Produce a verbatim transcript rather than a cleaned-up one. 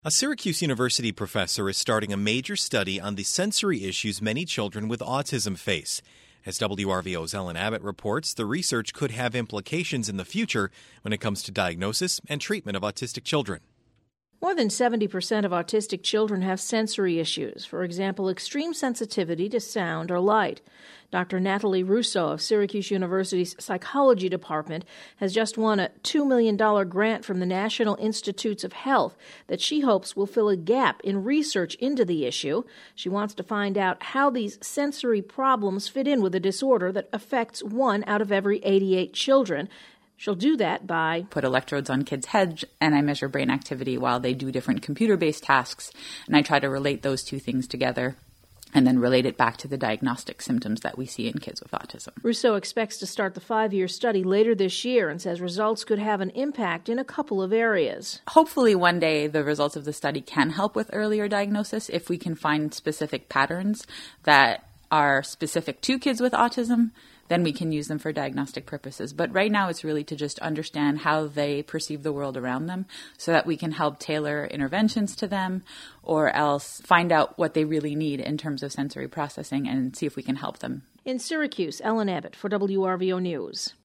A Syracuse University professor is starting a major study on the sensory issues many children with autism face. As W R V O's Ellen Abbott reports, the research could have implications in the future when it comes to diagnosis and treatment of autistic children. More than seventy percent of autistic children have sensory issues, for example, extreme sensitivity to sound or light. Doctor Natalie Russo of Syracuse University's Psychology Department has just won a two million dollars grant from the National Institutes of Health that she hopes will fill a gap in research into the issue. She wants to find out how these sensory problems fit in with a disorder that affects one out of every eighty-eight children. She'll do that by put electrodes on kids' heads, and I measure brain activity while they do different computer-based tasks, and I try to relate those two things together and then relate it back to the diagnostic symptoms that we see in kids with autism. Russo expects to start the five-year study later this year and says results could have an impact in a couple of areas. Hopefully one day the results of the study can help with earlier diagnosis if we can find specific patterns that are specific to kids with autism. Then we can use them for diagnostic purposes. But right now it's really to just understand how they perceive the world around them so that we can help tailor interventions to them or else find out what they really need in terms of sensory processing and see if we can help them. In Syracuse, Ellen Abbott for W R V O News.